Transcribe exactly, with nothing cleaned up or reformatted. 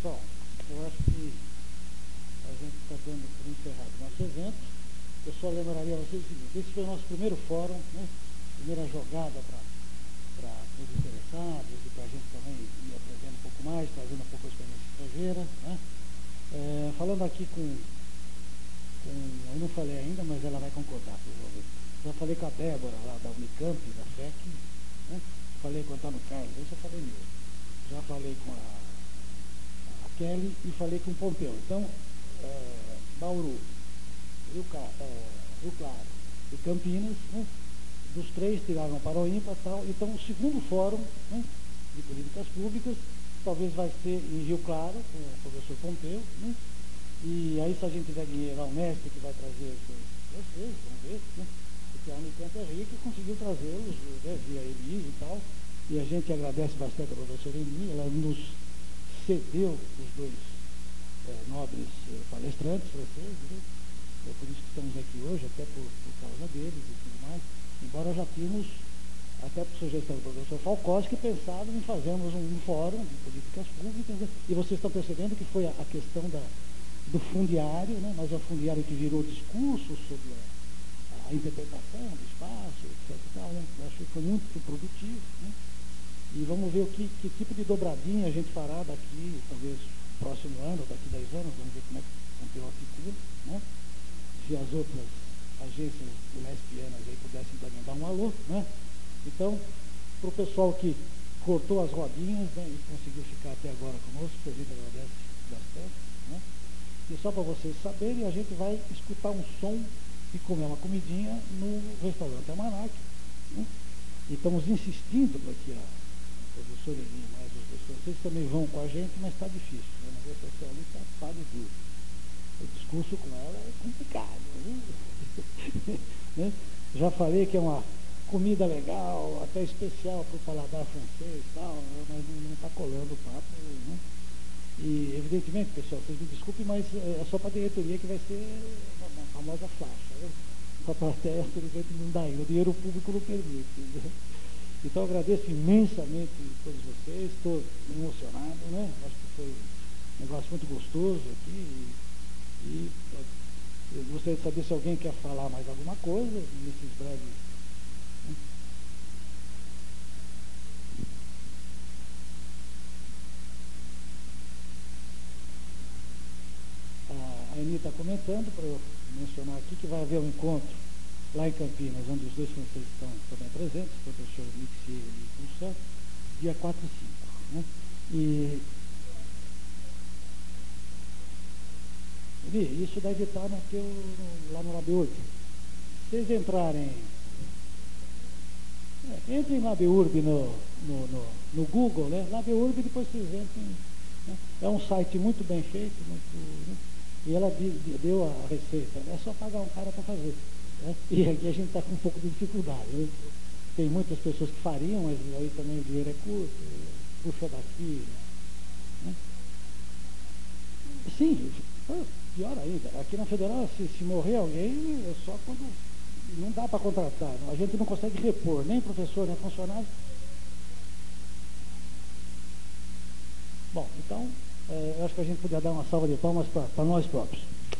Pessoal, eu acho que a gente está dando por encerrado o nosso evento. Eu só lembraria a vocês o seguinte: esse foi o nosso primeiro fórum, né? Primeira jogada para os interessados e para a gente também ir aprendendo um pouco mais, trazendo um pouco a experiência estrangeira, né? É, falando aqui com, com, eu não falei ainda, mas ela vai concordar, provavelmente. Já falei com a Débora lá da Unicamp, da F E C, né? Falei com o Antônio Carlos, isso eu falei mesmo. Já falei com a, a Kelly e falei com o Pompeu. Então, é, Bauru, Rio, é, Rio Claro e Campinas, né? Dos três tiraram para o ímpar e tal. Então, o segundo fórum, né, de políticas públicas talvez vai ser em Rio Claro, com o professor Pompeu, né? E aí, se a gente tiver dinheiro, a Unesp que vai trazer vocês, vamos ver, né? Porque a Unicamp é rica e conseguiu trazê-los, né, via Emi e tal, e a gente agradece bastante a professora Emi, ela nos cedeu os dois é, nobres é, palestrantes franceses, né? É por isso que estamos aqui hoje, até por, por causa deles e tudo mais, embora já tínhamos, até por sugestão do professor Falcós, que pensava em fazermos um, um fórum de políticas públicas, né? E vocês estão percebendo que foi a, a questão da, do fundiário, né? Mas é o fundiário que virou discurso sobre a, a interpretação do espaço, etcétera. Né? Eu acho que foi muito produtivo, né? E vamos ver o que, que tipo de dobradinha a gente fará daqui, talvez próximo ano, daqui a dez anos, vamos ver como é que o Pompeu articula, né? Se as outras agências unespianas aí pudessem também dar um alô, né? Então, para o pessoal que cortou as rodinhas, né, e conseguiu ficar até agora conosco, a gente agradece bastante, né? E só para vocês saberem, a gente vai escutar um som e comer uma comidinha no restaurante Almanac, né? E estamos insistindo para que a professora Elinha, mais os dois, vocês também vão com a gente, mas está difícil, né? O negócio social ali está páreo duro. O discurso com ela é complicado, né? Já falei que é uma comida legal, até especial para o paladar francês e tal, mas não está colando o papo, né? E, evidentemente, pessoal, vocês me desculpem, mas é só para a diretoria que vai ser uma famosa faixa, né? Para a plateia, infelizmente, não dá ainda, o dinheiro público não permite, né? Então, agradeço imensamente a todos vocês, estou emocionado, né? Acho que foi um negócio muito gostoso aqui, e, e eu gostaria de saber se alguém quer falar mais alguma coisa nesses breves. A Eni está comentando, para eu mencionar aqui, que vai haver um encontro lá em Campinas, onde os dois franceses estão também presentes, o professor Mixier e Poussin, dia quatro e cinco. Né? E Eli, isso deve estar no teu, lá no LabUrb. Se vocês entrarem, é, entrem no LabUrb no, no, no, no Google, né? LabUrb, depois vocês entrem. Né? É um site muito bem feito, muito, né? E ela deu a receita, é só pagar um cara para fazer. Né? E aqui a gente está com um pouco de dificuldade. Né? Tem muitas pessoas que fariam, mas aí também o dinheiro é curto, puxa daqui. Né? Sim, pior ainda, aqui na Federal, se, se morrer alguém, é só quando não dá para contratar, a gente não consegue repor, nem professor, nem funcionário. Bom, então, é, eu acho que a gente podia dar uma salva de palmas para nós próprios.